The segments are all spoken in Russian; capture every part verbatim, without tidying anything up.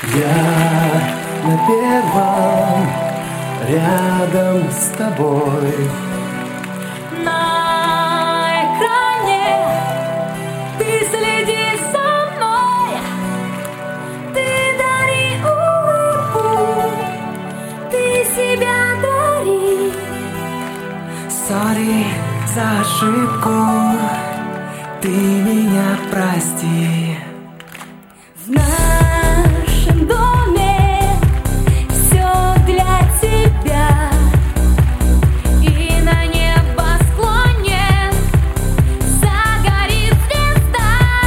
Я на первом рядом с тобой. На экране ты следи за мной. Ты дари улыбку, ты себя дари. Сори за ошибку, ты меня прости. В нашем доме все для тебя. И на небосклоне загорит звезда.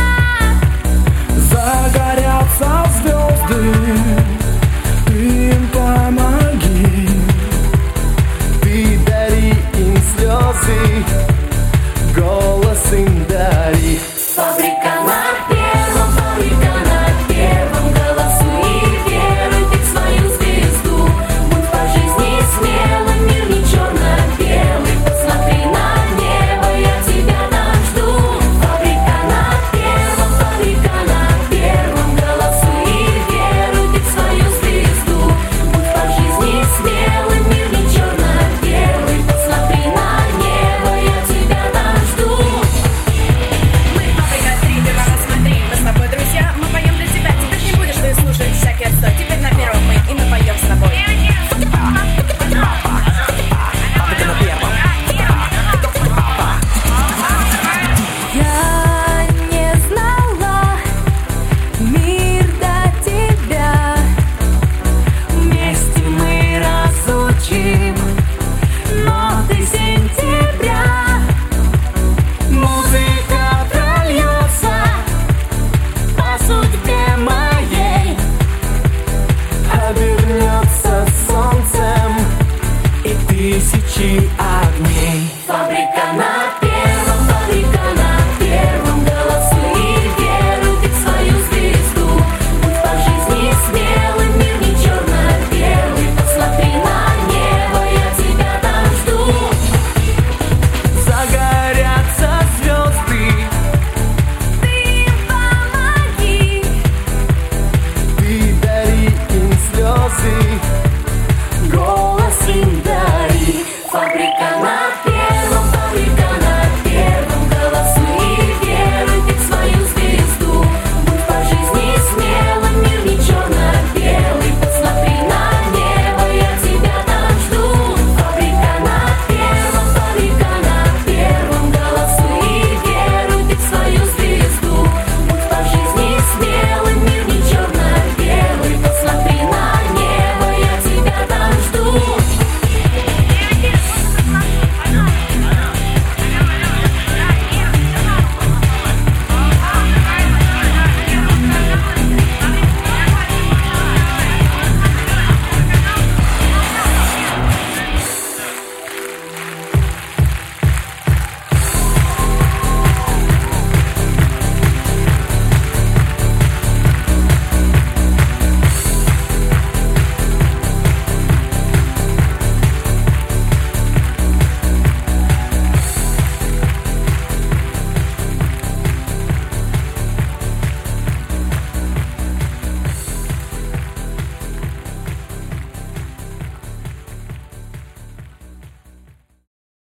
Загорятся звезды, ты им помоги. Ты дари им слезы, голос им дари. Фабрика на первом, фабрика на первом. Голосуй и веруй ты в свою звезду. Будь по жизни смелым, мир не черно-белый. Посмотри на небо, я тебя там жду. Фабрика на первом, фабрика на первом. Голосуй и веруй ты в свою звезду. Будь по жизни смелым, мир не черно-белый. Посмотри на небо, я тебя там жду. Смотри, мы с тобой друзья, мы поем для тебя. Теперь не будешь ты слушать всякий отстой. Теперь на первом мы, и мы поем с тобой. Я не знала мир до тебя. Вместе мы разучим ноты сентября. Музыка прольется по судьбе моей. Обернется солнцем и тысячи